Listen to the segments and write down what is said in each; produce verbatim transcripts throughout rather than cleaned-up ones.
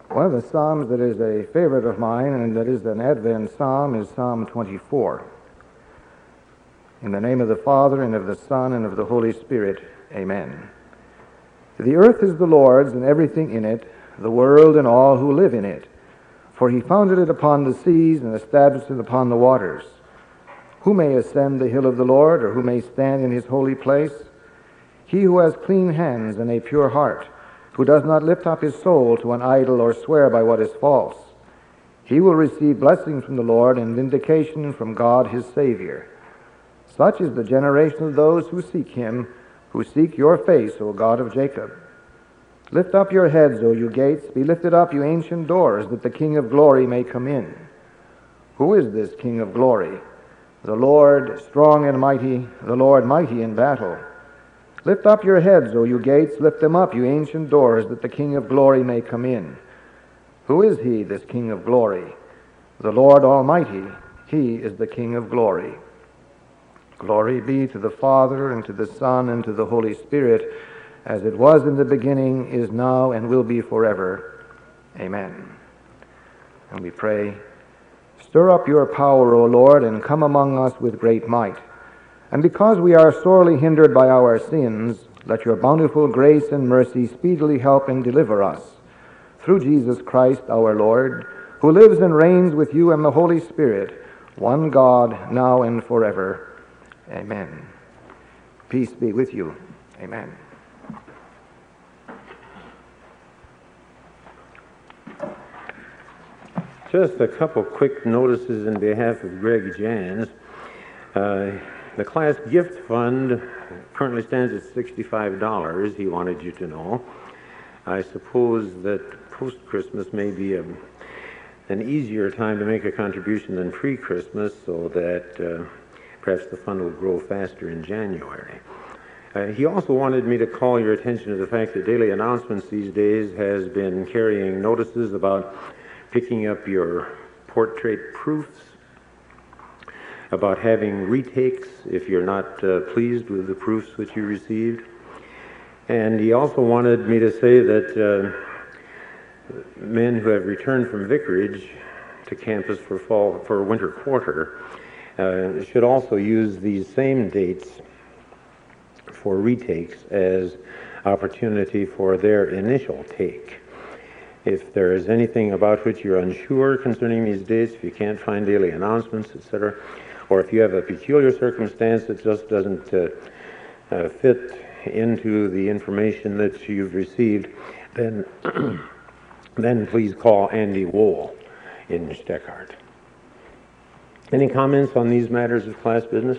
One of the Psalms that is a favorite of mine, and that is an Advent Psalm, is Psalm twenty-four. In the name of the Father, and of the Son, and of the Holy Spirit, amen. The earth is the Lord's, and everything in it, the world and all who live in it. For he founded it upon the seas, and established it upon the waters. Who may ascend the hill of the Lord, or who may stand in his holy place? He who has clean hands and a pure heart, who does not lift up his soul to an idol or swear by what is false. He will receive blessing from the Lord and vindication from God his Savior. Such is the generation of those who seek him, who seek your face, O God of Jacob. Lift up your heads, O you gates, be lifted up, you ancient doors, that the King of glory may come in. Who is this King of glory? The Lord strong and mighty, the Lord mighty in battle. Lift up your heads, O you gates, lift them up, you ancient doors, that the King of glory may come in. Who is he, this King of glory? The Lord Almighty, he is the King of glory. Glory be to the Father, and to the Son, and to the Holy Spirit, as it was in the beginning, is now, and will be forever. Amen. And we pray, stir up your power, O Lord, and come among us with great might. And because we are sorely hindered by our sins, let your bountiful grace and mercy speedily help and deliver us. Through Jesus Christ our Lord, who lives and reigns with you and the Holy Spirit, one God, now and forever. Amen. Peace be with you. Amen. Just a couple quick notices in behalf of Greg Jans. Uh, the class gift fund currently stands at sixty-five dollars, he wanted you to know. I suppose that post-Christmas may be a, an easier time to make a contribution than pre-Christmas, so that uh, perhaps the fund will grow faster in January. Uh, he also wanted me to call your attention to the fact that Daily Announcements these days has been carrying notices about picking up your portrait proofs, about having retakes if you're not uh, pleased with the proofs that you received. And he also wanted me to say that uh, men who have returned from vicarage to campus for fall for winter quarter uh, should also use these same dates for retakes as opportunity for their initial take. If there is anything about which you're unsure concerning these dates, if you can't find Daily Announcements, et cetera, or if you have a peculiar circumstance that just doesn't uh, uh, fit into the information that you've received, then then please call Andy Wohl in Steckhardt. Any comments on these matters of class business?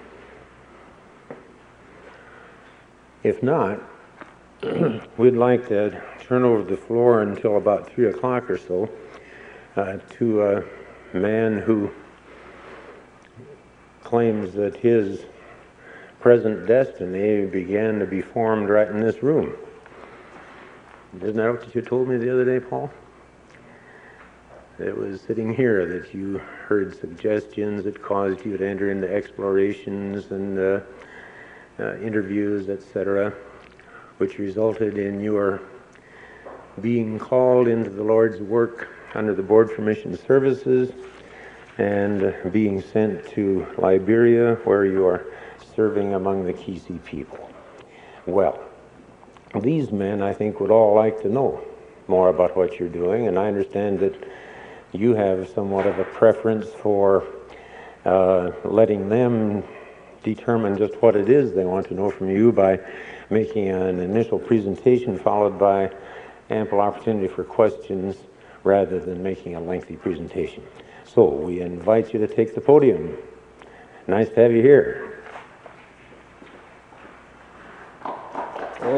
If not, we'd like to turn over the floor until about three o'clock or so uh, to a man who claims that his present destiny began to be formed right in this room. Isn't that what you told me the other day, Paul? It was sitting here that you heard suggestions that caused you to enter into explorations and uh, uh, interviews, et cetera, which resulted in your being called into the Lord's work under the Board for Mission Services and being sent to Liberia, where you are serving among the Kisi people. Well, these men, I think, would all like to know more about what you're doing, and I understand that you have somewhat of a preference for uh, letting them determine just what it is they want to know from you by making an initial presentation followed by ample opportunity for questions rather than making a lengthy presentation. So we invite you to take the podium. Nice to have you here. Oh,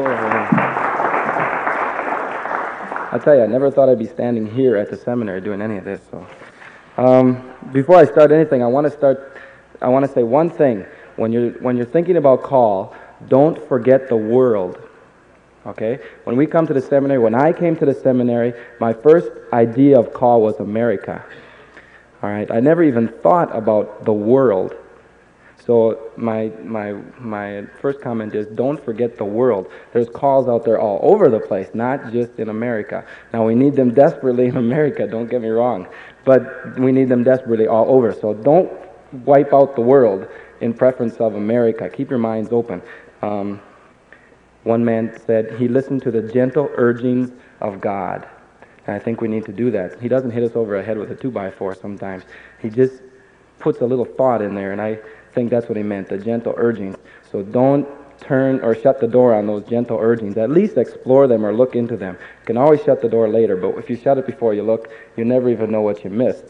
I'll tell you, I never thought I'd be standing here at the seminary doing any of this. So, um, before I start anything, I want to start. I want to say one thing. When you're when you're thinking about call, don't forget the world. Okay? When we come to the seminary, when I came to the seminary, my first idea of call was America. All right? I never even thought about the world. So my, my, my first comment is don't forget the world. There's calls out there all over the place, not just in America. Now, we need them desperately in America, don't get me wrong, but we need them desperately all over. So don't wipe out the world in preference of America. Keep your minds open. Um, one man said he listened to the gentle urgings of God. And I think we need to do that. He doesn't hit us over the head with a two by four sometimes. He just puts a little thought in there, and I think that's what he meant, the gentle urgings. So don't turn or shut the door on those gentle urgings. At least explore them or look into them. You can always shut the door later, but if you shut it before you look, you never even know what you missed.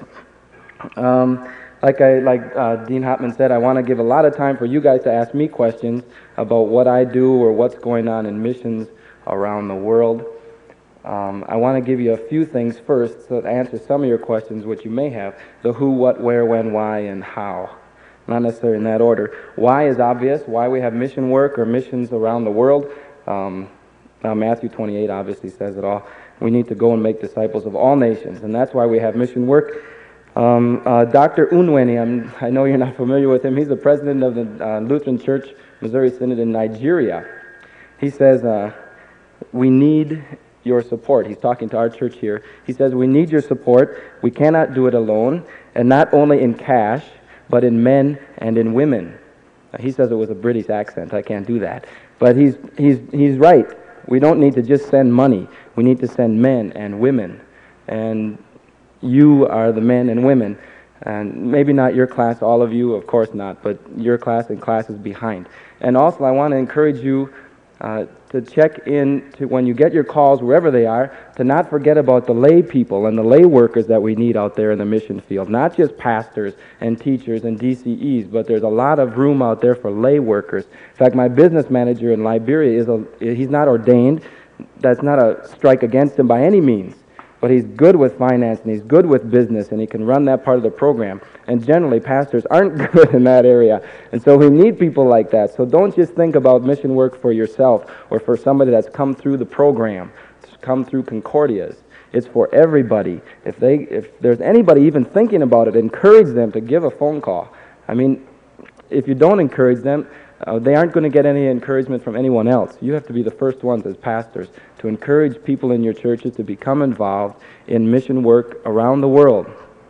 Um, like I, like uh, Dean Hopman said, I want to give a lot of time for you guys to ask me questions about what I do or what's going on in missions around the world. Um, I want to give you a few things first so to answer some of your questions, which you may have. The who, what, where, when, why, and how. Not necessarily in that order. Why is obvious, why we have mission work or missions around the world. Um, now Matthew twenty-eight obviously says it all. We need to go and make disciples of all nations, and that's why we have mission work. Um, uh, Doctor Unweni, I'm, I know you're not familiar with him. He's the president of the uh, Lutheran Church Missouri Synod in Nigeria. He says, uh, we need your support. He's talking to our church here. He says, we need your support. We cannot do it alone, and not only in cash, but in men and in women. Now, he says it with a British accent. I can't do that. But he's, he's, he's right. We don't need to just send money. We need to send men and women. And you are the men and women. And maybe not your class, all of you, of course not, but your class and classes behind. And also, I want to encourage you uh, to check in to when you get your calls, wherever they are, to not forget about the lay people and the lay workers that we need out there in the mission field. Not just pastors and teachers and D C Es, but there's a lot of room out there for lay workers. In fact, my business manager in Liberia, is a, he's not ordained. That's not a strike against him by any means. But he's good with finance, and he's good with business, and he can run that part of the program. And generally, pastors aren't good in that area. And so we need people like that. So don't just think about mission work for yourself or for somebody that's come through the program, come through Concordias. It's for everybody. If they, if there's anybody even thinking about it, encourage them to give a phone call. I mean, if you don't encourage them, Uh, they aren't going to get any encouragement from anyone else. You have to be the first ones as pastors to encourage people in your churches to become involved in mission work around the world.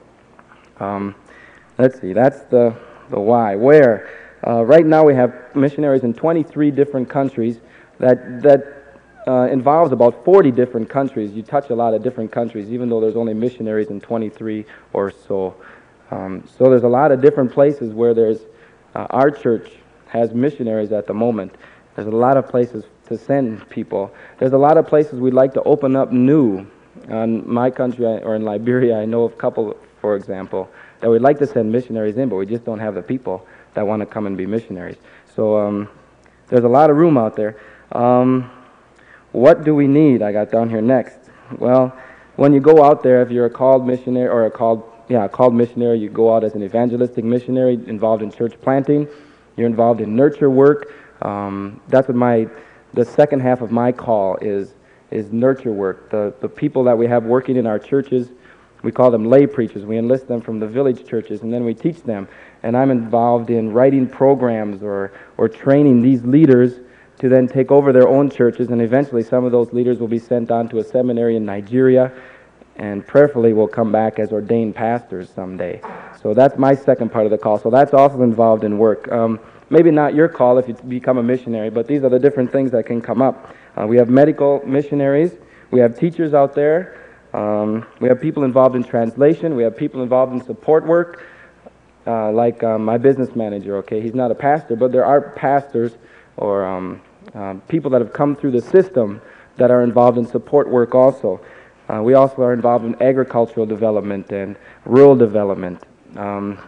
Um, let's see, that's the, the why. Where? Uh, right now we have missionaries in twenty-three different countries. That, that uh, involves about forty different countries. You touch a lot of different countries, even though there's only missionaries in twenty-three or so. Um, so there's a lot of different places where there's uh, our church has missionaries at the moment. There's a lot of places to send people. There's a lot of places we'd like to open up new. In my country, or in Liberia, I know of a couple, for example, that we'd like to send missionaries in, but we just don't have the people that want to come and be missionaries. So um, there's a lot of room out there. Um, what do we need? I got down here next. Well, when you go out there, if you're a called missionary, or a called, yeah, a called missionary, you go out as an evangelistic missionary involved in church planting. You're involved in nurture work. Um, that's what my, the second half of my call is, is nurture work. The, the people that we have working in our churches, we call them lay preachers. We enlist them from the village churches, and then we teach them. And I'm involved in writing programs or, or training these leaders to then take over their own churches, and eventually some of those leaders will be sent on to a seminary in Nigeria, and prayerfully will come back as ordained pastors someday. So that's my second part of the call. So that's also involved in work. Um, maybe not your call if you become a missionary, but these are the different things that can come up. Uh, we have medical missionaries. We have teachers out there. Um, we have people involved in translation. We have people involved in support work, uh, like um, my business manager, okay? He's not a pastor, but there are pastors or um, uh, people that have come through the system that are involved in support work also. Uh, we also are involved in agricultural development and rural development. Um,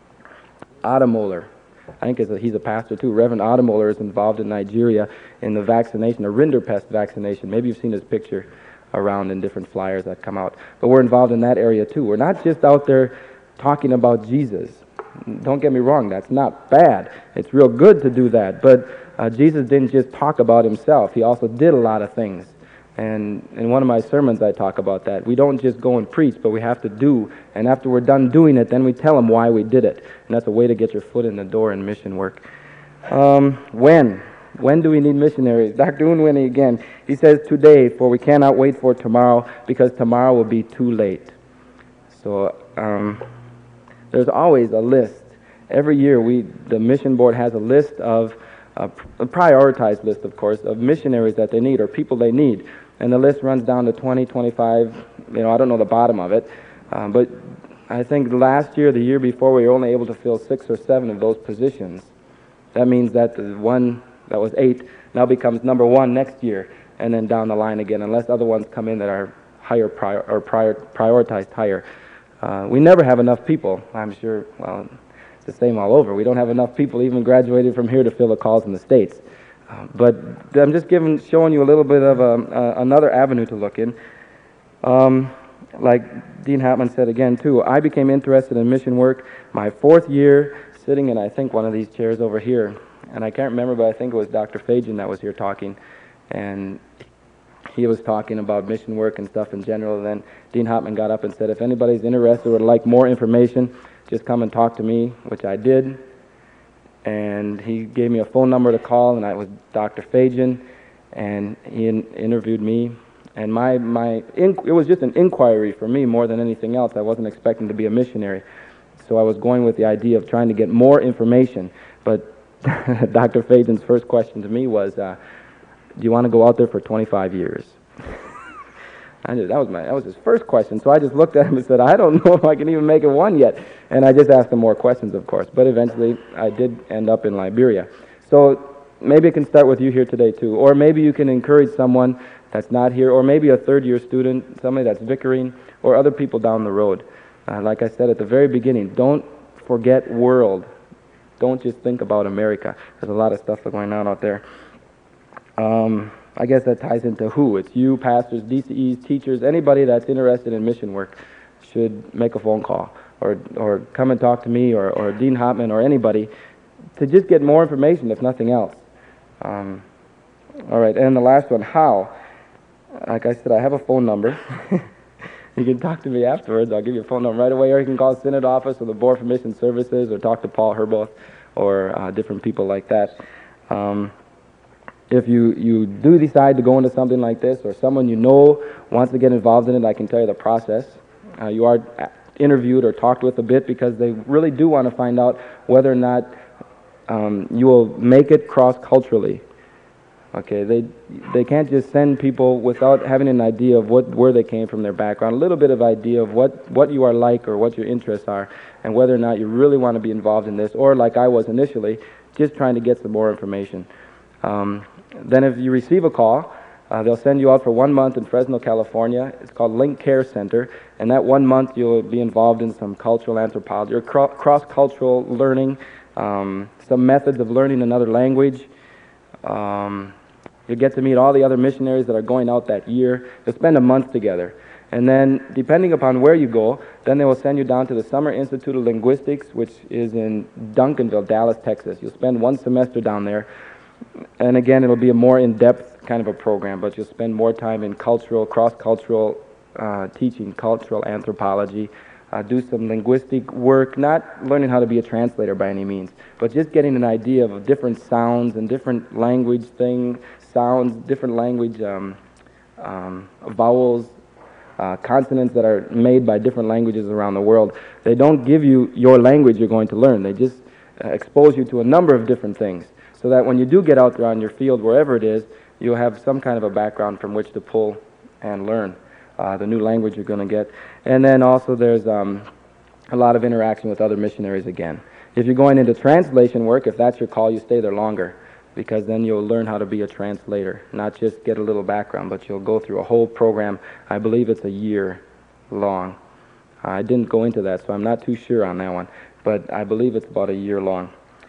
Ademoler, I think a, he's a pastor too. Reverend Ademoler is involved in Nigeria in the vaccination, a rinderpest vaccination. Maybe you've seen his picture around in different flyers that come out. But we're involved in that area too. We're not just out there talking about Jesus. Don't get me wrong, that's not bad. It's real good to do that. But uh, Jesus didn't just talk about himself. He also did a lot of things. And in one of my sermons, I talk about that. We don't just go and preach, but we have to do. And after we're done doing it, then we tell them why we did it. And that's a way to get your foot in the door in mission work. Um, when? When do we need missionaries? Doctor Unwinnie again. He says, today, for we cannot wait for tomorrow, because tomorrow will be too late. So um, there's always a list. Every year, we the mission board has a list of, uh, a prioritized list, of course, of missionaries that they need or people they need. And the list runs down to twenty, twenty-five, you know, I don't know the bottom of it. Um, but I think last year, the year before, we were only able to fill six or seven of those positions. That means that the one that was eight now becomes number one next year, and then down the line again, unless other ones come in that are higher prior, or prior, prioritized higher. Uh, we never have enough people. I'm sure, well, it's the same all over. We don't have enough people even graduated from here to fill the calls in the States. Uh, but I'm just giving, showing you a little bit of a, uh, another avenue to look in. Um, like Dean Hartman said again, too, I became interested in mission work my fourth year, sitting in, I think, one of these chairs over here. And I can't remember, but I think it was Doctor Fajan that was here talking. And he was talking about mission work and stuff in general. And then Dean Hartman got up and said, if anybody's interested or would like more information, just come and talk to me, which I did. And he gave me a phone number to call, and I was Doctor Fajan, and he in interviewed me. And my, my in it was just an inquiry for me more than anything else. I wasn't expecting to be a missionary. So I was going with the idea of trying to get more information. But Doctor Fajan's first question to me was, uh, do you want to go out there for twenty-five years? I just, that was my that was his first question. So I just looked at him and said, I don't know if I can even make it one yet. And I just asked him more questions, of course. But eventually, I did end up in Liberia. So maybe it can start with you here today, too. Or maybe you can encourage someone that's not here, or maybe a third-year student, somebody that's vicaring, or other people down the road. Uh, like I said at the very beginning, don't forget world. Don't just think about America. There's a lot of stuff going on out there. Um, I guess that ties into who. It's you, pastors, D C Es, teachers, anybody that's interested in mission work should make a phone call or or come and talk to me or, or Dean Hartman or anybody to just get more information, if nothing else. Um, all right, and the last one, how? Like I said, I have a phone number. You can talk to me afterwards. I'll give you a phone number right away, or you can call the Synod office or the Board for Mission Services or talk to Paul Herboth or uh, different people like that. Um, if you, you do decide to go into something like this, or someone you know wants to get involved in it, I can tell you the process. Uh, you are interviewed or talked with a bit because they really do want to find out whether or not um, you will make it cross-culturally. Okay, they they can't just send people without having an idea of what where they came from, their background, a little bit of idea of what, what you are like or what your interests are, and whether or not you really want to be involved in this, or like I was initially, just trying to get some more information. Um, then if you receive a call, uh, they'll send you out for one month in Fresno, California. It's called Link Care Center, and that one month you'll be involved in some cultural anthropology or cro cross-cultural learning, um, some methods of learning another language. Um, You'll get to meet all the other missionaries that are going out that year. You'll spend a month together. And then, depending upon where you go, then they will send you down to the Summer Institute of Linguistics, which is in Duncanville, Dallas, Texas. You'll spend one semester down there. And again, it'll be a more in-depth kind of a program, but you'll spend more time in cultural, cross-cultural uh, teaching, cultural anthropology, uh, do some linguistic work, not learning how to be a translator by any means, but just getting an idea of different sounds and different language things, sounds, different language um, um, vowels, uh, consonants that are made by different languages around the world. They don't give you your language you're going to learn. They just uh, expose you to a number of different things so that when you do get out there on your field, wherever it is, you'll have some kind of a background from which to pull and learn uh, the new language you're going to get. And then also there's um, a lot of interaction with other missionaries again. If you're going into translation work, if that's your call, you stay there longer, because then you'll learn how to be a translator, not just get a little background, but you'll go through a whole program. I believe it's a year long. I didn't go into that, so I'm not too sure on that one, but I believe it's about a year long.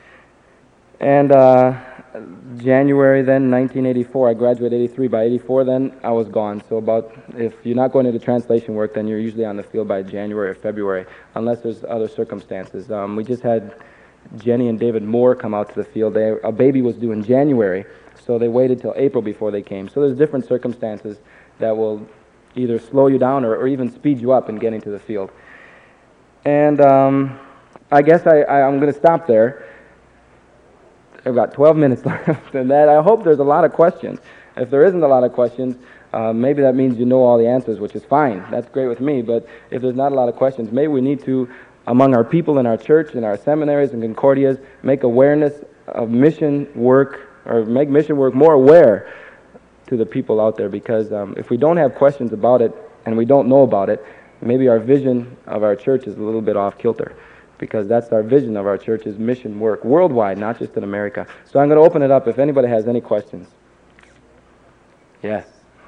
And uh, January then, nineteen eighty-four, I graduated eighty-three. By eighty-four then, I was gone. So about, if you're not going into translation work, then you're usually on the field by January or February, unless there's other circumstances. Um, we just had Jenny and David Moore come out to the field. They, a baby was due in January. So they waited till April before they came. So there's different circumstances that will either slow you down or, or even speed you up in getting to the field. And um, I guess I, I, I'm going to stop there. I've got twelve minutes left, and that I hope there's a lot of questions. If there isn't a lot of questions, uh, maybe that means you know all the answers, which is fine. That's great with me. But if there's not a lot of questions, maybe we need to, among our people in our church, in our seminaries and Concordias, make awareness of mission work, or make mission work more aware to the people out there. Because um, if we don't have questions about it and we don't know about it, maybe our vision of our church is a little bit off kilter. Because that's our vision of our church, is mission work worldwide, not just in America. So I'm going to open it up if anybody has any questions. Yes.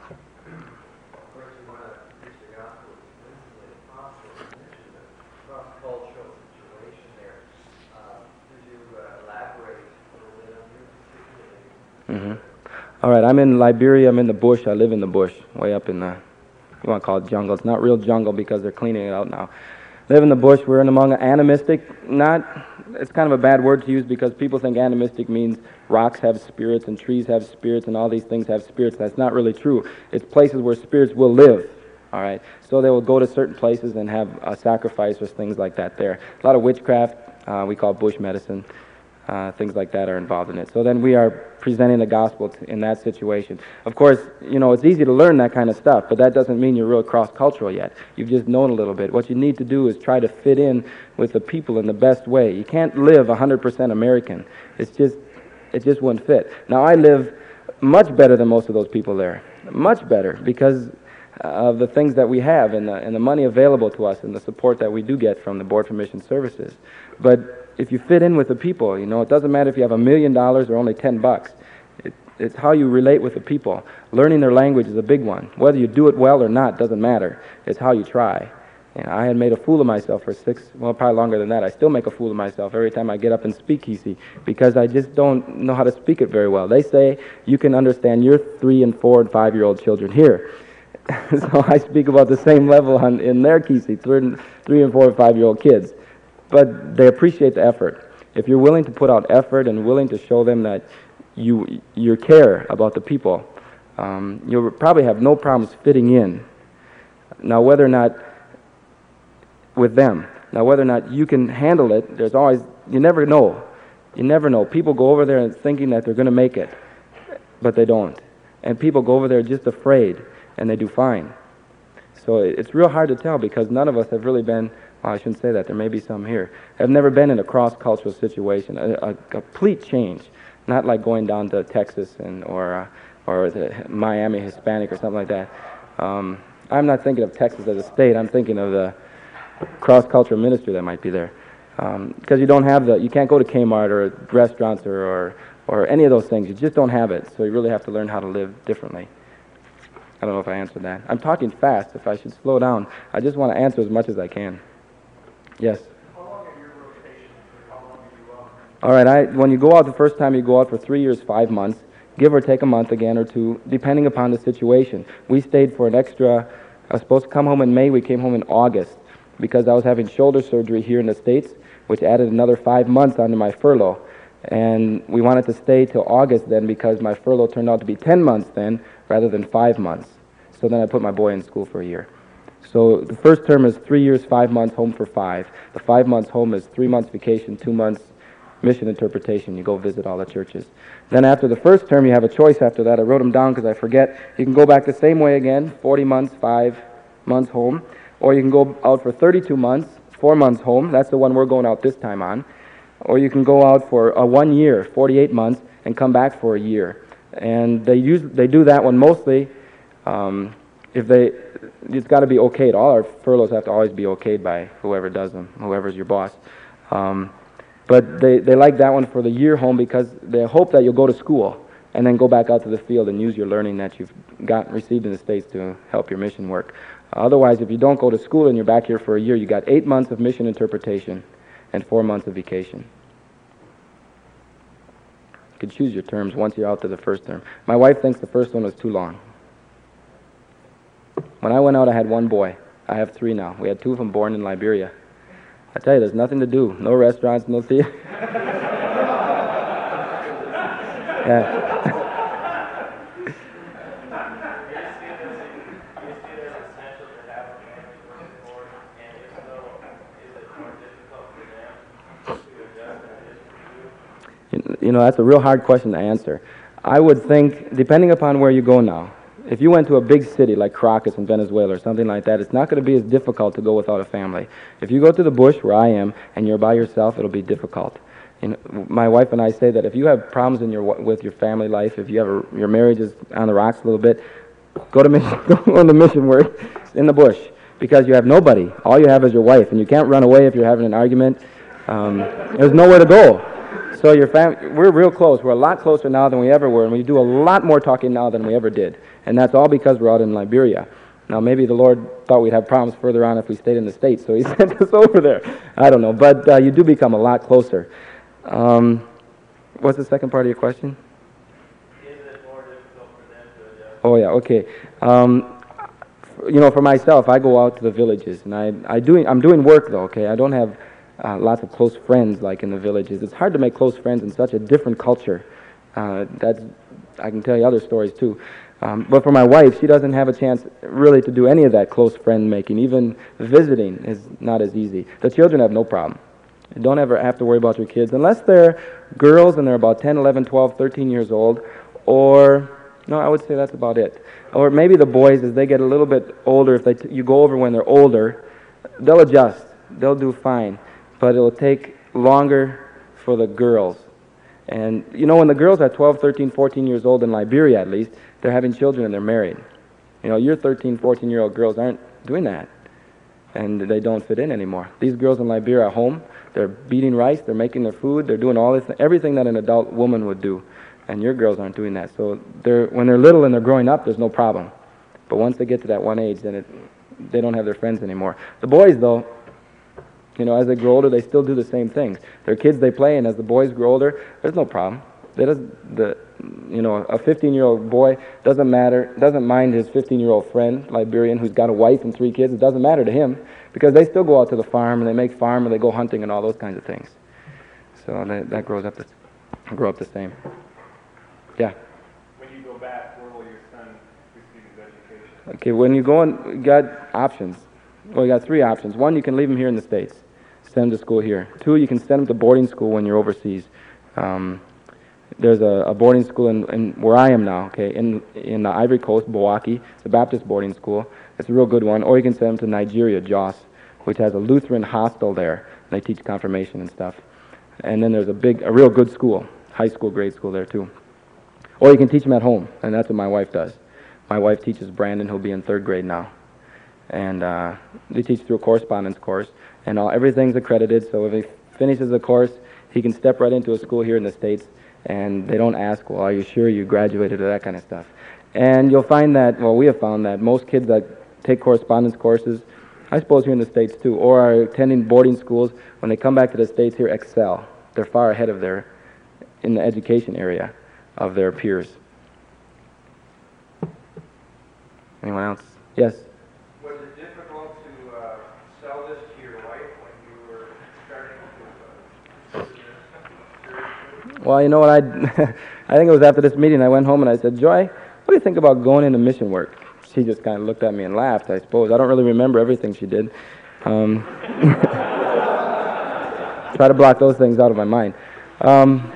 Mm-hmm. All right, I'm in Liberia. I'm in the bush. I live in the bush, way up in the, you want to call it jungle. It's not real jungle because they're cleaning it out now. Live in the bush. We're in among animistic. Not, it's kind of a bad word to use because people think animistic means rocks have spirits and trees have spirits and all these things have spirits. That's not really true. It's places where spirits will live. All right. So they will go to certain places and have a sacrifice or things like that there. A lot of witchcraft. Uh, we call it bush medicine. Uh, things like that are involved in it. So then we are presenting the gospel t- in that situation. Of course, you know, it's easy to learn that kind of stuff, but that doesn't mean you're real cross-cultural yet. You've just known a little bit. What you need to do is try to fit in with the people in the best way. You can't live one hundred percent American. It's just, it just wouldn't fit. Now, I live much better than most of those people there. Much better because of the things that we have and the, and the money available to us and the support that we do get from the Board for Mission Services. But if you fit in with the people, you know, it doesn't matter if you have a million dollars or only ten bucks. It, it's how you relate with the people. Learning their language is a big one. Whether you do it well or not doesn't matter. It's how you try. And I had made a fool of myself for six, well, probably longer than that. I still make a fool of myself every time I get up and speak Kisi because I just don't know how to speak it very well. They say you can understand your three and four and five-year-old children here. So I speak about the same level on, in their Kisi, three, three and four and five-year-old kids. But they appreciate the effort. If you're willing to put out effort and willing to show them that you you care about the people, um, you'll probably have no problems fitting in. Now, whether or not with them, now whether or not you can handle it, there's always, you never know. You never know. People go over there and thinking that they're going to make it, but they don't. And people go over there just afraid, and they do fine. So it's real hard to tell because none of us have really been, well, I shouldn't say that, there may be some here, have never been in a cross-cultural situation, a, a complete change, not like going down to Texas and or uh, or the Miami Hispanic or something like that. Um, I'm not thinking of Texas as a state, I'm thinking of the cross-cultural ministry that might be there. Um, because you don't have the, you can't go to Kmart or restaurants or, or, or any of those things, you just don't have it, so you really have to learn how to live differently. I don't know if I answered that. I'm talking fast. If I should slow down, I just want to answer as much as I can. Yes? How long are your rotations? How long are you out? All right, I, when you go out the first time, you go out for three years, five months, give or take a month again or two, depending upon the situation. We stayed for an extra, I was supposed to come home in May, we came home in August because I was having shoulder surgery here in the States, which added another five months onto my furlough. And we wanted to stay till August then because my furlough turned out to be ten months then rather than five months. So then I put my boy in school for a year. So the first term is three years, five months, home for five. The five months home is three months vacation, two months mission interpretation. You go visit all the churches. Then after the first term, you have a choice after that. I wrote them down because I forget. You can go back the same way again, forty months, five months home. Or you can go out for thirty-two months, four months home. That's the one we're going out this time on. Or you can go out for a one year, forty-eight months, and come back for a year. And they use they do that one mostly um, if they, it's got to be okayed. All our furloughs have to always be okayed by whoever does them, whoever's your boss. Um, but they, they like that one for the year home because they hope that you'll go to school and then go back out to the field and use your learning that you've got received in the States to help your mission work. Otherwise, if you don't go to school and you're back here for a year, you got eight months of mission interpretation and four months of vacation. You could choose your terms once you're out to the first term. My wife thinks the first one was too long. When I went out, I had one boy. I have three now. We had two of them born in Liberia. I tell you, there's nothing to do. No restaurants, no theater. Yeah. you know, that's a real hard question to answer. I would think, depending upon where you go now, if you went to a big city like Caracas in Venezuela or something like that, it's not going to be as difficult to go without a family. If you go to the bush where I am and you're by yourself, it'll be difficult. You know, my wife and I say that if you have problems in your with your family life, if you have a, your marriage is on the rocks a little bit, go to mission, go on the mission work in the bush, because you have nobody. All you have is your wife, and you can't run away if you're having an argument. Um, there's nowhere to go. So your fam- we're real close. We're a lot closer now than we ever were, and we do a lot more talking now than we ever did. And that's all because we're out in Liberia. Now, maybe the Lord thought we'd have problems further on if we stayed in the States, so he sent us over there. I don't know, but uh, you do become a lot closer. Um, what's the second part of your question? Is it more difficult for them to adjust? Oh, yeah, okay. Um, you know, for myself, I go out to the villages, and I, I doing, I'm doing work, though, okay? I don't have uh, lots of close friends like in the villages. It's hard to make close friends in such a different culture. Uh, that's, I can tell you other stories, too. Um, but for my wife, she doesn't have a chance really to do any of that close friend making. Even visiting is not as easy. The children have no problem. You don't ever have to worry about your kids unless they're girls and they're about ten, eleven, twelve, thirteen years old, or no, I would say that's about it. Or maybe the boys, as they get a little bit older, if they t- you go over when they're older, they'll adjust. They'll do fine. But it'll take longer for the girls. And, you know, when the girls are twelve, thirteen, fourteen years old, in Liberia at least, they're having children and they're married. You know, your thirteen, fourteen-year-old girls aren't doing that. And they don't fit in anymore. These girls in Liberia are home. They're beating rice. They're making their food. They're doing all this, everything that an adult woman would do. And your girls aren't doing that. So they're, when they're little and they're growing up, there's no problem. But once they get to that one age, then it, they don't have their friends anymore. The boys, though, you know, as they grow older, they still do the same things. They're kids, they play, and as the boys grow older, there's no problem. They doesn't, the, you know, a fifteen-year-old boy doesn't matter, doesn't mind his fifteen-year-old friend, Liberian, who's got a wife and three kids. It doesn't matter to him because they still go out to the farm and they make farm and they go hunting and all those kinds of things. So that, that grows up, the, grow up the same. Yeah. When you go back, where will your son receive his education? Okay, when you go on, you got options. Well, you got three options. One, you can leave him here in the States, send him to school here. Two, you can send him to boarding school when you're overseas. Um, there's a, a boarding school in, in where I am now, okay, in in the Ivory Coast, Bouaki. It's a Baptist boarding school. It's a real good one. Or you can send him to Nigeria, Jos, which has a Lutheran hostel there. They teach confirmation and stuff. And then there's a big, a real good school, high school, grade school there too. Or you can teach him at home, and that's what my wife does. My wife teaches Brandon, who'll be in third grade now. And uh, they teach through a correspondence course, and all, everything's accredited, so if he finishes the course, he can step right into a school here in the States, and they don't ask, well, are you sure you graduated, or that kind of stuff. And you'll find that, well, we have found that most kids that take correspondence courses, I suppose here in the States too, or are attending boarding schools, when they come back to the States here, excel. They're far ahead of their, in the education area, of their peers. Anyone else? Yes? Was it difficult to uh, sell this to your wife when you were starting to uh, business? Well, you know what, I I think it was after this meeting, I went home and I said, Joy, what do you think about going into mission work? She just kind of looked at me and laughed, I suppose. I don't really remember everything she did. Um, try to block those things out of my mind. Um,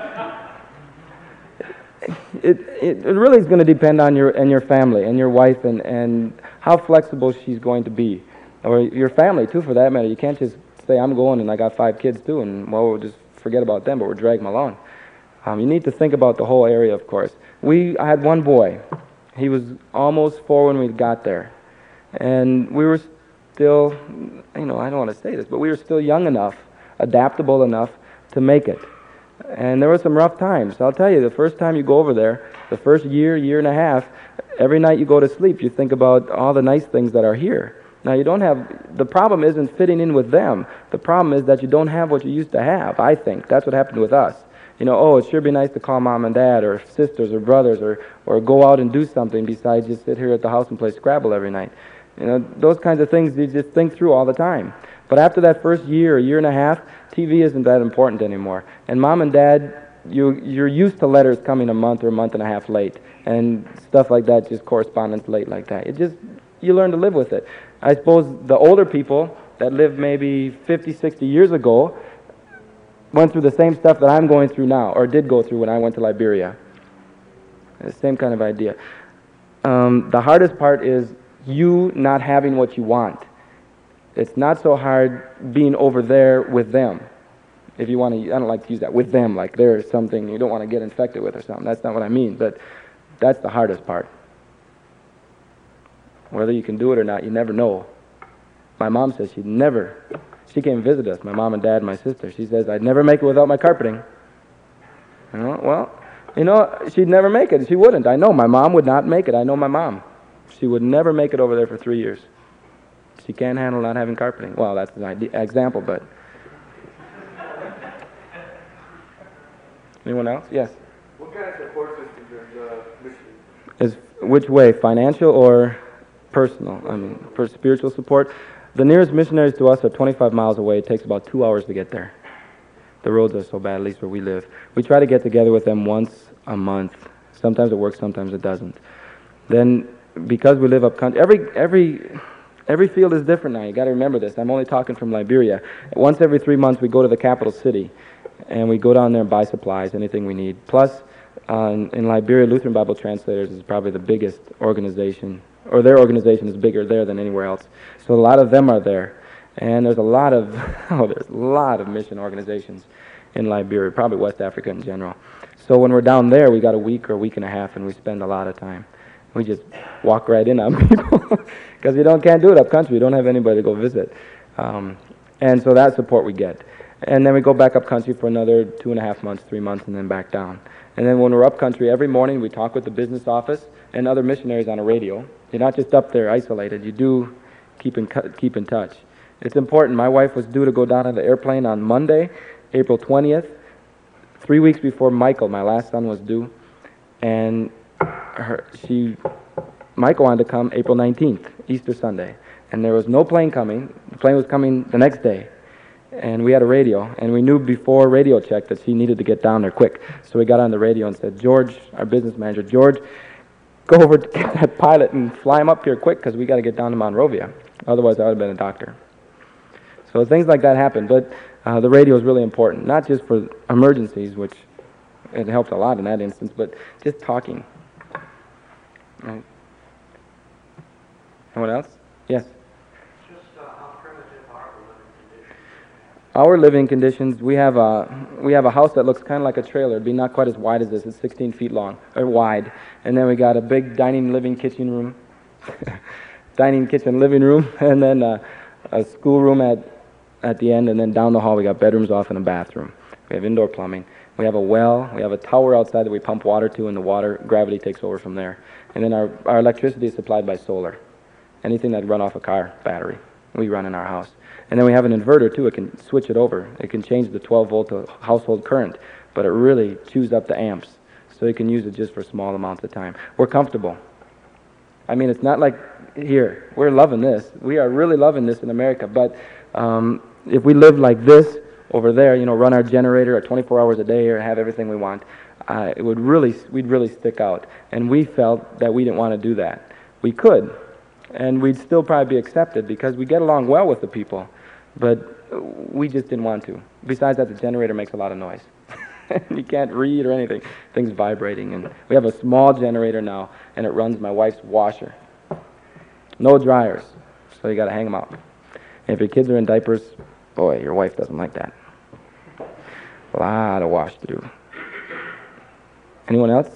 It, it, it really is going to depend on your and your family and your wife and, and how flexible she's going to be, or your family too, for that matter. You can't just say I'm going and I got five kids too, and well, we'll just forget about them, but we'll drag them along. Um, you need to think about the whole area, of course. We I had one boy. He was almost four when we got there, and we were still, you know, I don't want to say this, but we were still young enough, adaptable enough to make it. And there were some rough times. I'll tell you, the first time you go over there, the first year, year and a half, every night you go to sleep, you think about all the nice things that are here. Now, you don't have, the problem isn't fitting in with them. The problem is that you don't have what you used to have, I think. That's what happened with us. You know, oh, it sure be nice to call mom and dad or sisters or brothers or, or go out and do something besides just sit here at the house and play Scrabble every night. You know, those kinds of things you just think through all the time. But after that first year, a year and a half, T V isn't that important anymore. And mom and dad, you, you're used to letters coming a month or a month and a half late. And stuff like that, just correspondence late like that. It just, you learn to live with it. I suppose the older people that lived maybe fifty, sixty years ago, went through the same stuff that I'm going through now, or did go through when I went to Liberia. The same kind of idea. Um, the hardest part is you not having what you want. It's not so hard being over there with them. If you want to, I don't like to use that, with them, like they're something you don't want to get infected with or something. That's not what I mean, but that's the hardest part. Whether you can do it or not, you never know. My mom says she'd never, she came visit us, my mom and dad and my sister. She says, I'd never make it without my carpeting. You know, well, you know, she'd never make it. She wouldn't. I know my mom would not make it. I know my mom. She would never make it over there for three years. She can't handle not having carpeting. Well, that's an idea, example, but. Anyone else? Yes. What kind of support system does uh, Michigan? Is which way, financial or personal? I mean, for spiritual support. The nearest missionaries to us are twenty-five miles away. It takes about two hours to get there. The roads are so bad, at least where we live. We try to get together with them once a month. Sometimes it works, sometimes it doesn't. Then, because we live up country, every every every field is different now. You got to remember this. I'm only talking from Liberia. Once every three months, we go to the capital city, and we go down there and buy supplies, anything we need. Plus, uh, in, in Liberia, Lutheran Bible Translators is probably the biggest organization, or their organization is bigger there than anywhere else. So a lot of them are there. And there's a lot of, oh, there's a lot of mission organizations in Liberia, probably West Africa in general. So when we're down there, we got a week or a week and a half, and we spend a lot of time. We just walk right in on people, because we don't can't do it up country. We don't have anybody to go visit. Um, and so that support we get. And then we go back up country for another two and a half months, three months, and then back down. And then when we're up country, every morning we talk with the business office and other missionaries on a radio. You're not just up there isolated. You do keep in, keep in touch. It's important. My wife was due to go down on the airplane on Monday, April twentieth, three weeks before Michael, my last son, was due. And her, she, Michael wanted to come April nineteenth, Easter Sunday. And there was no plane coming. The plane was coming the next day. And we had a radio, and we knew before radio check that she needed to get down there quick. So we got on the radio and said, George, our business manager, George, go over to get that pilot and fly him up here quick, because we got to get down to Monrovia. Otherwise, I would have been a doctor. So things like that happen, but uh, the radio is really important, not just for emergencies, which it helped a lot in that instance, but just talking. Right. Anyone else? Yes? Just uh, how primitive are the living conditions? Our living conditions, we have a, we have a house that looks kind of like a trailer. It'd be not quite as wide as this. It's sixteen feet long, or wide. And then we got a big dining, living, kitchen room, dining, kitchen, living room, and then uh, a school room at at the end, and then down the hall we got bedrooms off and a bathroom. We have indoor plumbing. We have a well. We have a tower outside that we pump water to, and the water, gravity takes over from there. And then our, our electricity is supplied by solar. Anything that run off a car battery, we run in our house. And then we have an inverter too. It can switch it over. It can change the twelve volt to household current, but it really chews up the amps, so you can use it just for small amounts of time. We're comfortable. I mean, it's not like here. We're loving this. We are really loving this in America, but um, if we lived like this over there, you know, run our generator at twenty-four hours a day or have everything we want, uh, it would really, we'd really stick out. And we felt that we didn't want to do that. We could, and we'd still probably be accepted because we get along well with the people, but we just didn't want to. Besides that, the generator makes a lot of noise. You can't read or anything. Things vibrating. And we have a small generator now, and it runs my wife's washer. No dryers, so you got to hang them out. And if your kids are in diapers, boy, your wife doesn't like that. A lot of wash to do. Anyone else?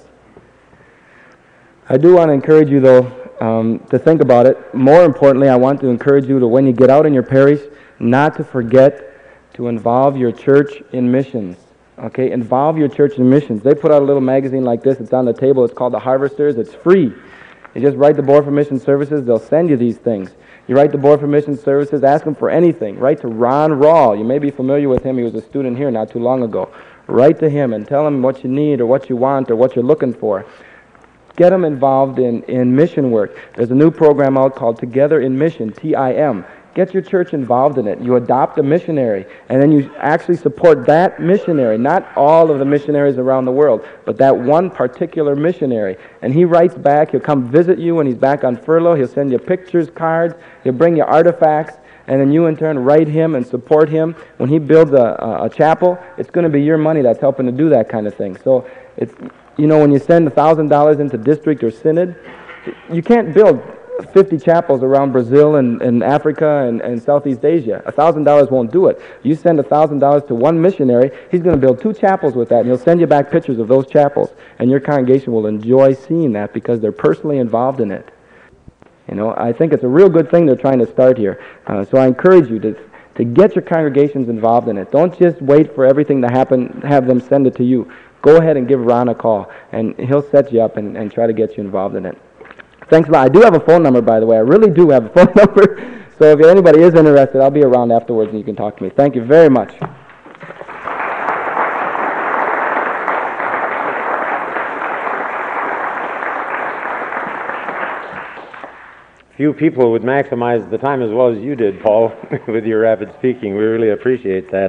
I do want to encourage you, though, um, to think about it. More importantly, I want to encourage you to, when you get out in your parish, not to forget to involve your church in missions. Okay, involve your church in missions. They put out a little magazine like this. It's on the table. It's called The Harvesters. It's free. You just write the Board for Mission Services. They'll send you these things. You write the Board for Mission Services. Ask them for anything. Write to Ron Rawl. You may be familiar with him. He was a student here not too long ago. Write to him and tell him what you need or what you want or what you're looking for. Get them involved in, in mission work. There's a new program out called Together in Mission, T I M. Get your church involved in it. You adopt a missionary, and then you actually support that missionary, not all of the missionaries around the world, but that one particular missionary. And he writes back. He'll come visit you when he's back on furlough. He'll send you pictures, cards. He'll bring you artifacts, and then you in turn write him and support him. When he builds a, a, a chapel, it's going to be your money that's helping to do that kind of thing. So it's, you know, when you send one thousand dollars into district or synod, you can't build fifty chapels around Brazil and, and Africa and, and Southeast Asia. one thousand dollars won't do it. You send one thousand dollars to one missionary, he's going to build two chapels with that, and he'll send you back pictures of those chapels, and your congregation will enjoy seeing that because they're personally involved in it. You know, I think it's a real good thing they're trying to start here. Uh, so I encourage you to to get your congregations involved in it. Don't just wait for everything to happen, have them send it to you. Go ahead and give Ron a call, and he'll set you up and, and try to get you involved in it. Thanks a lot. I do have a phone number, by the way. I really do have a phone number. So if anybody is interested, I'll be around afterwards and you can talk to me. Thank you very much. Few people would maximize the time as well as you did, Paul, with your rapid speaking. We really appreciate that.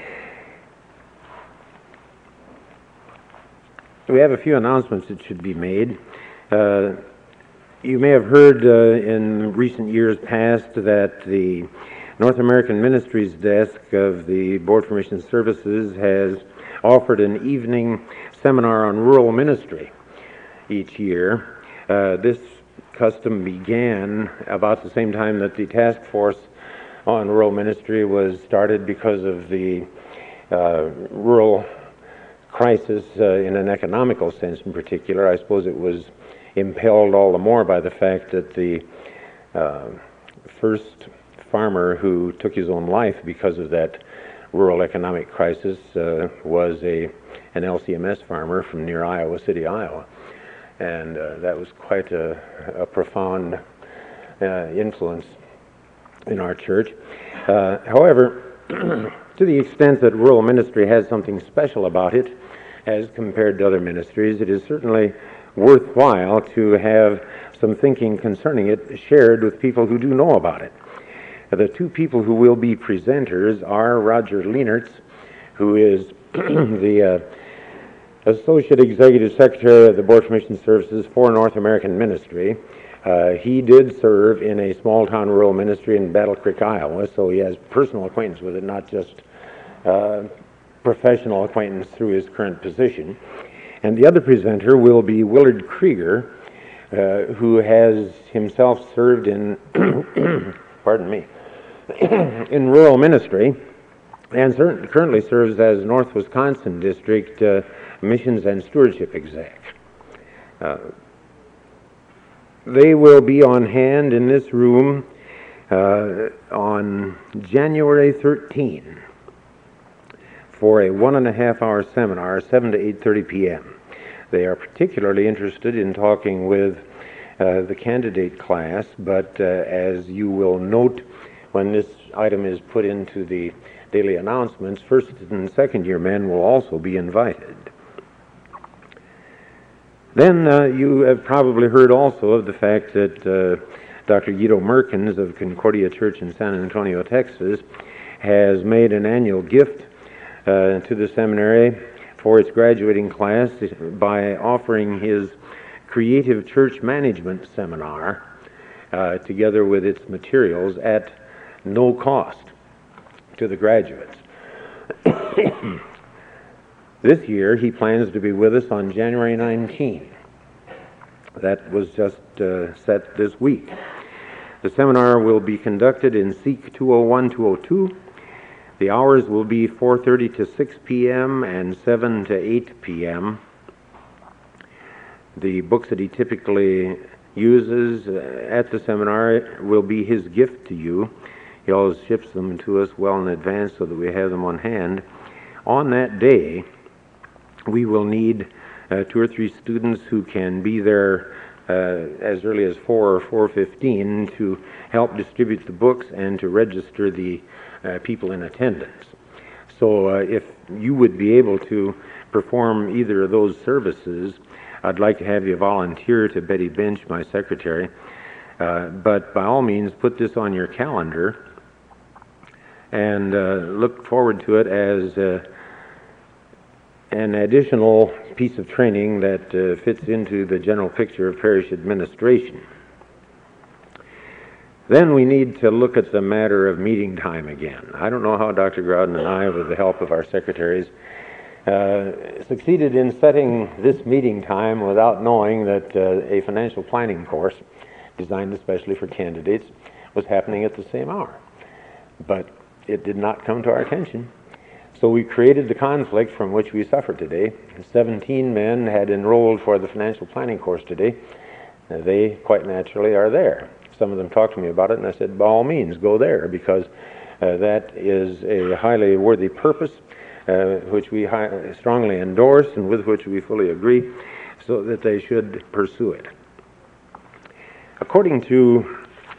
We have a few announcements that should be made. Uh, you may have heard uh, in recent years past that the North American Ministries desk of the Board for Mission Services has offered an evening seminar on rural ministry each year. Uh, this custom began about the same time that the task force on rural ministry was started because of the uh, rural crisis uh, in an economical sense in particular. I suppose it was impelled all the more by the fact that the uh, first farmer who took his own life because of that rural economic crisis uh, was a an L C M S farmer from near Iowa City, Iowa. And uh, that was quite a, a profound uh, influence in our church. Uh, however, to the extent that rural ministry has something special about it as compared to other ministries, it is certainly worthwhile to have some thinking concerning it shared with people who do know about it. The two people who will be presenters are Roger Leenertz, who is the uh, Associate Executive Secretary of the Board for Mission Services for North American Ministry. Uh, he did serve in a small-town rural ministry in Battle Creek, Iowa, so he has personal acquaintance with it, not just uh, professional acquaintance through his current position. And the other presenter will be Willard Krieger, uh, who has himself served in, pardon me, in rural ministry, and currently serves as North Wisconsin District uh, Missions and Stewardship Exec. Uh, they will be on hand in this room uh, on January thirteenth for a one and a half hour seminar, seven to eight thirty p.m. They are particularly interested in talking with uh, the candidate class, but uh, as you will note when this item is put into the daily announcements, first and second year men will also be invited. Then uh, you have probably heard also of the fact that uh, Doctor Guido Merkins of Concordia Church in San Antonio, Texas, has made an annual gift uh, to the seminary for its graduating class by offering his Creative Church Management Seminar uh, together with its materials at no cost to the graduates. This year, he plans to be with us on January nineteenth. That was just uh, set this week. The seminar will be conducted in Seek two oh one two oh two. The hours will be four thirty to six p.m. and seven to eight p.m. The books that he typically uses uh, at the seminar will be his gift to you. He always ships them to us well in advance so that we have them on hand. On that day, we will need uh, two or three students who can be there uh, as early as four or four fifteen to help distribute the books and to register the uh, people in attendance. So uh, if you would be able to perform either of those services, I'd like to have you volunteer to Betty Bench, my secretary. Uh, but by all means, put this on your calendar and uh, look forward to it as uh, an additional piece of training that uh, fits into the general picture of parish administration. Then we need to look at the matter of meeting time again. I don't know how Doctor Groudon and I, with the help of our secretaries, uh, succeeded in setting this meeting time without knowing that uh, a financial planning course designed especially for candidates was happening at the same hour. But it did not come to our attention. So we created the conflict from which we suffer today. seventeen men had enrolled for the financial planning course today. Now, they quite naturally are there. Some of them talked to me about it, and I said, by all means, go there, because uh, that is a highly worthy purpose, uh, which we hi- strongly endorse and with which we fully agree, so that they should pursue it. According to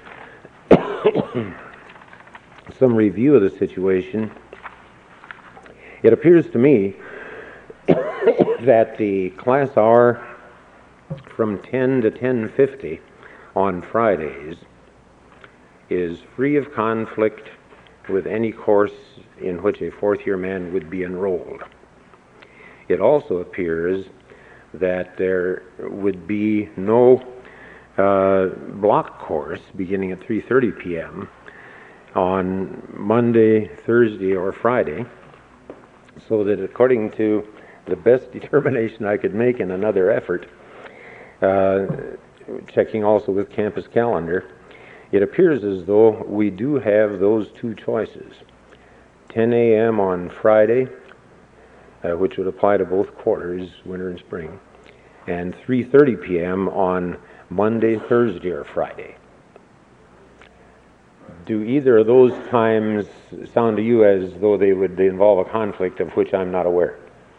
some review of the situation, it appears to me that the class hour from ten to ten fifty on Fridays is free of conflict with any course in which a fourth-year man would be enrolled. It also appears that there would be no uh, block course beginning at three thirty p.m. on Monday, Thursday, or Friday, so that according to the best determination I could make in another effort, uh, checking also with campus calendar, it appears as though we do have those two choices. ten a.m. on Friday, uh, which would apply to both quarters, winter and spring, and three thirty p.m. on Monday, Thursday, or Friday. Do either of those times sound to you as though they would involve a conflict of which I'm not aware?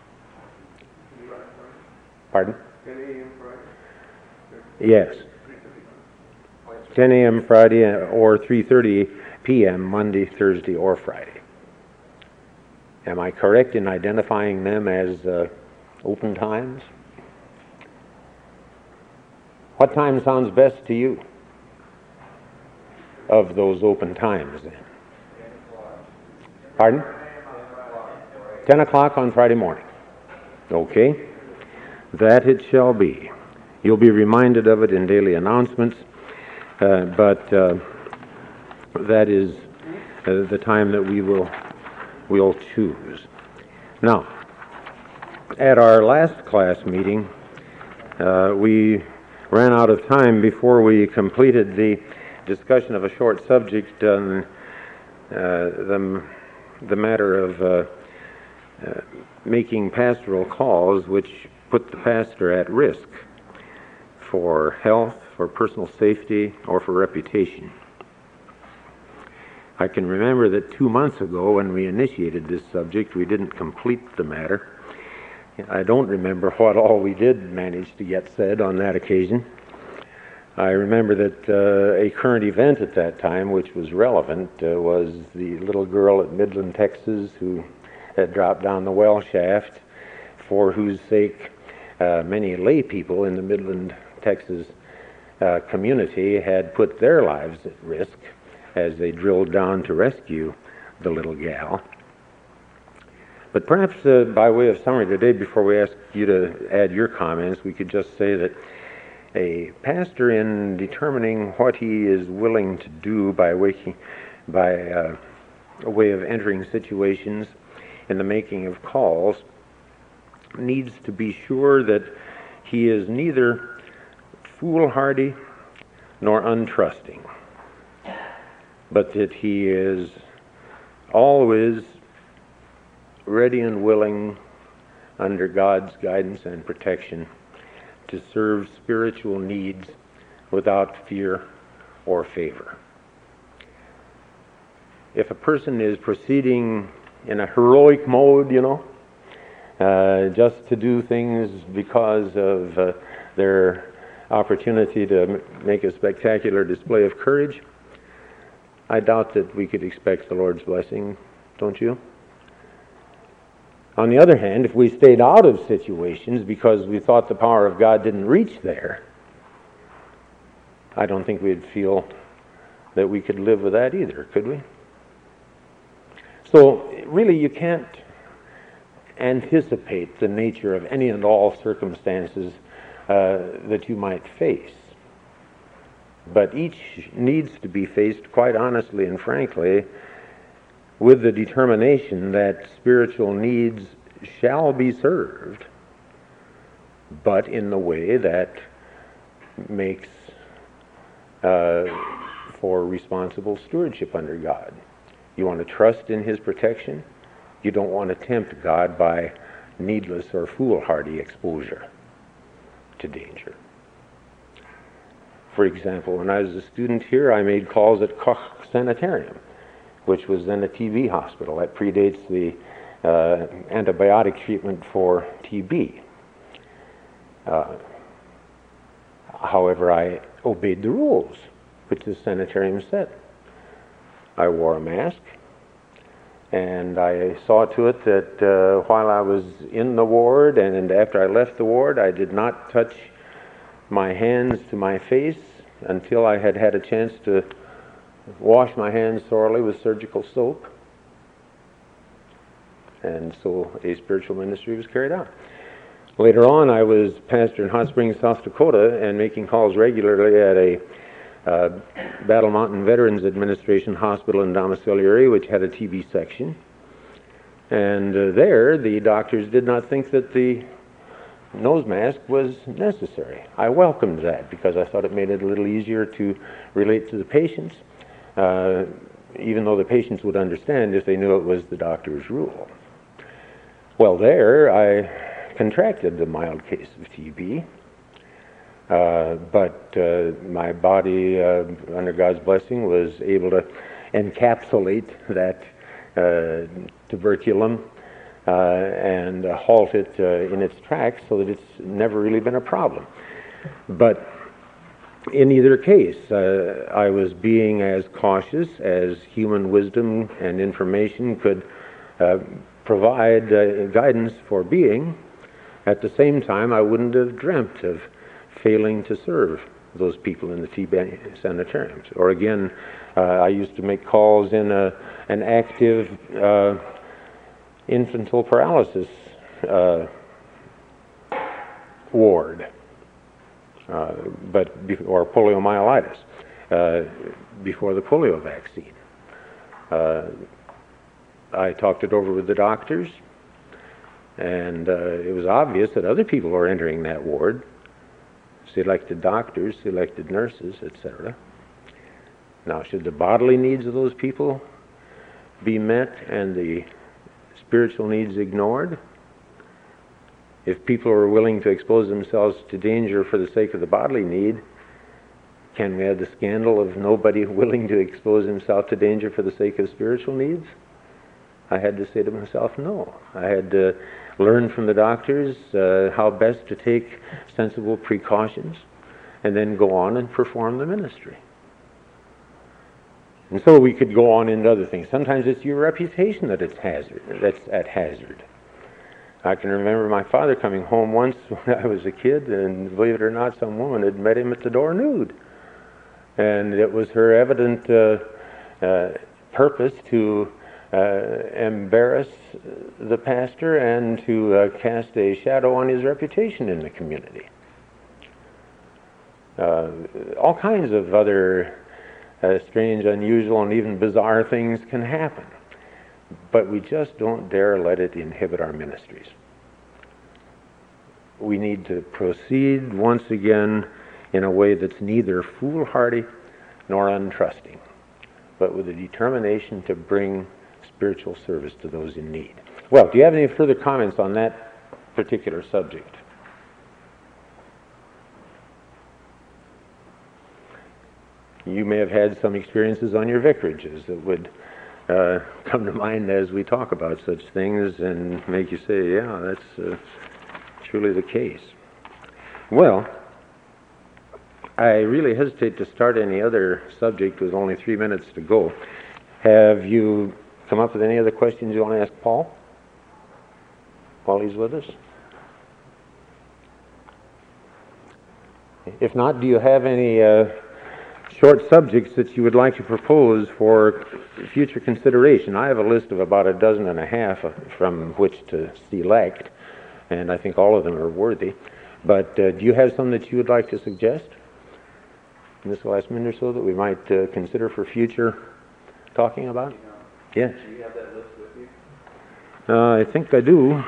Pardon? ten a.m. Friday? Yes. ten a.m. Friday or three thirty p.m. Monday, Thursday, or Friday. Am I correct in identifying them as uh, open times? What time sounds best to you of those open times then? Pardon? ten o'clock on Friday morning. Okay. That it shall be. You'll be reminded of it in daily announcements, uh, but uh, that is uh, the time that we will will choose. Now, at our last class meeting, uh, we ran out of time before we completed the discussion of a short subject on uh, the, the matter of uh, uh, making pastoral calls which put the pastor at risk for health, for personal safety, or for reputation. I can remember that two months ago when we initiated this subject, we didn't complete the matter. I don't remember what all we did manage to get said on that occasion. I remember that uh, a current event at that time, which was relevant, uh, was the little girl at Midland, Texas, who had dropped down the well shaft, for whose sake uh, many lay people in the Midland, Texas uh, community had put their lives at risk as they drilled down to rescue the little gal. But perhaps uh, by way of summary today, before we ask you to add your comments, we could just say that a pastor, in determining what he is willing to do by waking, by uh, a way of entering situations in the making of calls, needs to be sure that he is neither foolhardy nor untrusting, but that he is always ready and willing, under God's guidance and protection, to serve spiritual needs without fear or favor. If a person is proceeding in a heroic mode, you know, uh, just to do things because of uh, their opportunity to m- make a spectacular display of courage, I doubt that we could expect the Lord's blessing, don't you? On the other hand, if we stayed out of situations because we thought the power of God didn't reach there, I don't think we'd feel that we could live with that either, could we? So, really, you can't anticipate the nature of any and all circumstances uh, that you might face. But each needs to be faced quite honestly and frankly with the determination that spiritual needs shall be served, but in the way that makes uh, for responsible stewardship under God. You want to trust in His protection. You don't want to tempt God by needless or foolhardy exposure to danger. For example, when I was a student here, I made calls at Koch Sanitarium, which was then a T B hospital. That predates the uh, antibiotic treatment for T B. Uh, however, I obeyed the rules, which the sanitarium set. I wore a mask, and I saw to it that uh, while I was in the ward and after I left the ward, I did not touch my hands to my face until I had had a chance to wash my hands thoroughly with surgical soap. And so a spiritual ministry was carried out. Later on, I was pastor in Hot Springs, South Dakota, and making calls regularly at a uh, Battle Mountain Veterans Administration hospital and domiciliary, which had a T B section. And uh, there, the doctors did not think that the nose mask was necessary. I welcomed that because I thought it made it a little easier to relate to the patients, uh, even though the patients would understand if they knew it was the doctor's rule. Well, there I contracted a mild case of T B, uh, but uh, my body, uh, under God's blessing, was able to encapsulate that uh, tuberculum Uh, and uh, halt it uh, in its tracks so that it's never really been a problem. But in either case, uh, I was being as cautious as human wisdom and information could uh, provide uh, guidance for being. At the same time, I wouldn't have dreamt of failing to serve those people in the T B sanitariums. Or again, uh, I used to make calls in a, an active uh, infantile paralysis uh, ward, uh, but be- or poliomyelitis uh, before the polio vaccine. Uh, I talked it over with the doctors, and uh, it was obvious that other people were entering that ward, selected doctors, selected nurses, et cetera. Now, should the bodily needs of those people be met and the spiritual needs ignored? If people are willing to expose themselves to danger for the sake of the bodily need, can we have the scandal of nobody willing to expose himself to danger for the sake of spiritual needs? I had to say to myself, no. I had to learn from the doctors uh, how best to take sensible precautions and then go on and perform the ministry. And so we could go on into other things. Sometimes it's your reputation that it's hazard, that's at hazard. I can remember my father coming home once when I was a kid, and believe it or not, some woman had met him at the door nude. And it was her evident uh, uh, purpose to uh, embarrass the pastor and to uh, cast a shadow on his reputation in the community. Uh, all kinds of other Uh, strange, unusual, and even bizarre things can happen. But we just don't dare let it inhibit our ministries. We need to proceed once again in a way that's neither foolhardy nor untrusting, but with a determination to bring spiritual service to those in need. Well, do you have any further comments on that particular subject? You may have had some experiences on your vicarages that would uh, come to mind as we talk about such things and make you say, yeah, that's uh, truly the case. Well, I really hesitate to start any other subject with only three minutes to go. Have you come up with any other questions you want to ask Paul while he's with us? If not, do you have any uh, short subjects that you would like to propose for future consideration? I have a list of about a dozen and a half from which to select, and I think all of them are worthy. But uh, do you have some that you would like to suggest? in this last minute or so that we might uh, consider for future talking about? Yes. Do you have that list with you? Uh, I think I do.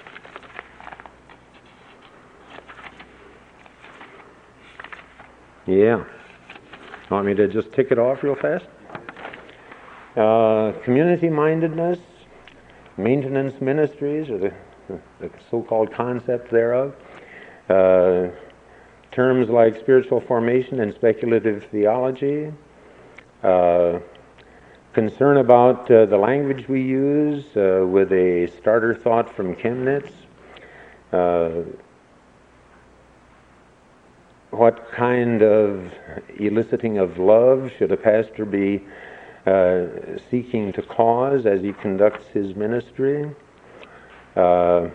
Yeah. Want me to just tick it off real fast? Uh, community mindedness, maintenance ministries, or the, the so-called concept thereof. Uh, terms like spiritual formation and speculative theology. Uh, concern about uh, the language we use uh, with a starter thought from Chemnitz. Uh, what kind of eliciting of love should a pastor be uh, seeking to cause as he conducts his ministry? Uh,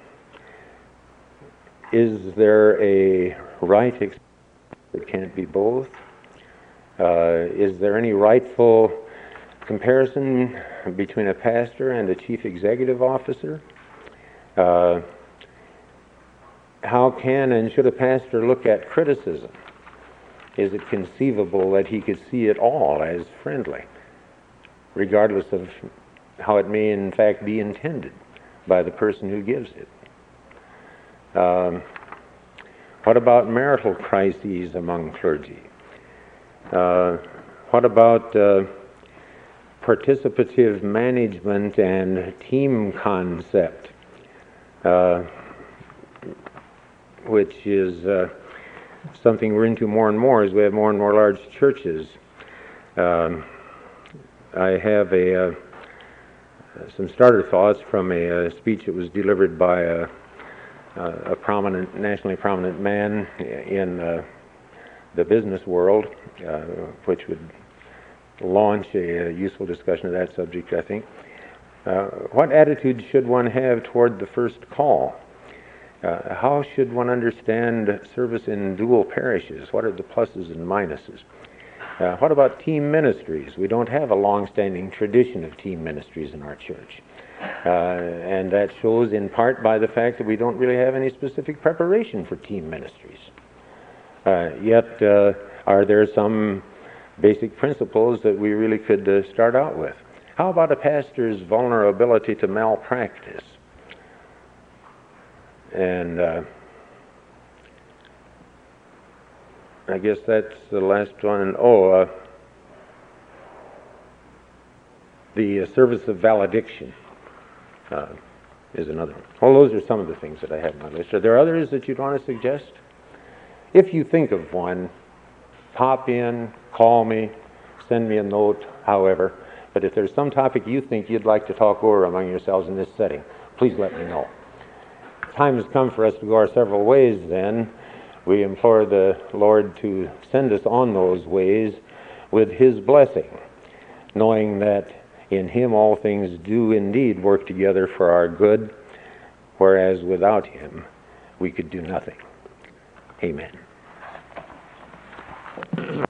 is there a right experience? It can't be both. Uh, is there any rightful comparison between a pastor and a chief executive officer? Uh, how can and should a pastor look at criticism? Is it conceivable that he could see it all as friendly, regardless of how it may in fact be intended by the person who gives it? Um, what about marital crises among clergy? Uh, what about uh, participative management and team concept, uh, which is uh, something we're into more and more as we have more and more large churches. Um, I have a uh, some starter thoughts from a, a speech that was delivered by a, a prominent, nationally prominent man in uh, the business world, uh, which would launch a, a useful discussion of that subject, I think. Uh, what attitude should one have toward the first call? Uh, how should one understand service in dual parishes? What are the pluses and minuses? Uh, what about team ministries? We don't have a long-standing tradition of team ministries in our church. Uh, and that shows in part by the fact that we don't really have any specific preparation for team ministries. Uh, yet, uh, are there some basic principles that we really could uh, start out with? How about a pastor's vulnerability to malpractice? And uh, I guess that's the last one. Oh, uh, the uh, service of valediction uh, is another one. Well, those are some of the things that I have on my list. Are there others that you'd want to suggest? If you think of one, pop in, call me, send me a note, however. But if there's some topic you think you'd like to talk over among yourselves in this setting, please let me know. Time has come for us to go our several ways then. We implore the Lord to send us on those ways with His blessing, knowing that in Him all things do indeed work together for our good, whereas without Him we could do nothing. Amen.